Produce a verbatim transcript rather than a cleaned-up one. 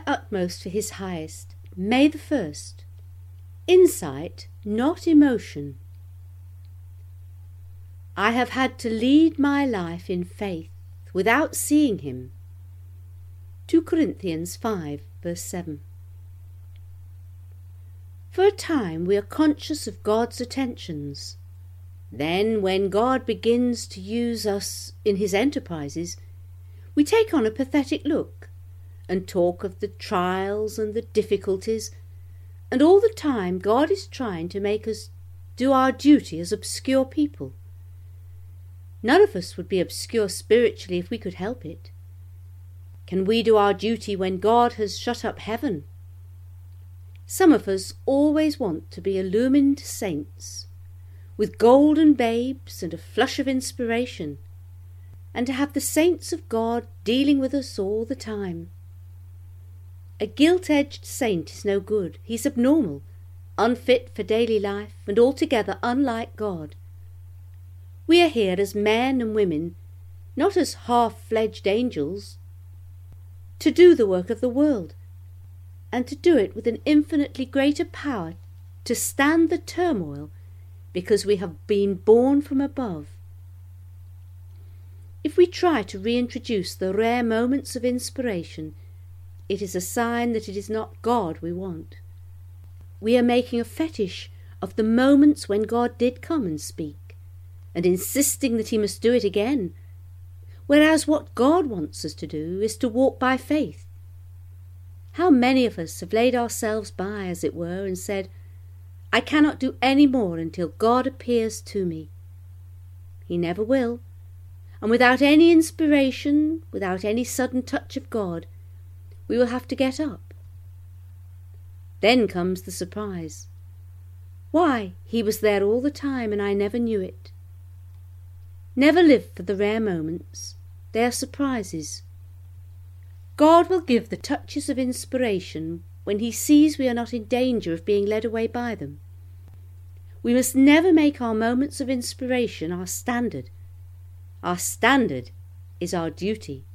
utmost for his highest. May the first. Insight, not emotion. I have had to lead my life in faith without seeing him. Second Corinthians five, verse seven. For a time we are conscious of God's attentions. Then, when God begins to use us in his enterprises, we take on a pathetic look and talk of the trials and the difficulties, and all the time God is trying to make us do our duty as obscure people. None of us would be obscure spiritually if we could help it. Can we do our duty when God has shut up heaven? Some of us always want to be illumined saints, with golden babes and a flush of inspiration, and to have the saints of God dealing with us all the time. A gilt-edged saint is no good. He's abnormal, unfit for daily life, and altogether unlike God. We are here as men and women, not as half-fledged angels, to do the work of the world, and to do it with an infinitely greater power to stand the turmoil because we have been born from above. If we try to reintroduce the rare moments of inspiration, it is a sign that it is not God we want. We are making a fetish of the moments when God did come and speak, and insisting that he must do it again, whereas what God wants us to do is to walk by faith. How many of us have laid ourselves by, as it were, and said, I cannot do any more until God appears to me. He never will, and without any inspiration, without any sudden touch of God, we will have to get up. Then comes the surprise. Why, he was there all the time and I never knew it. Never live for the rare moments. They are surprises. God will give the touches of inspiration when he sees we are not in danger of being led away by them. We must never make our moments of inspiration our standard. Our standard is our duty.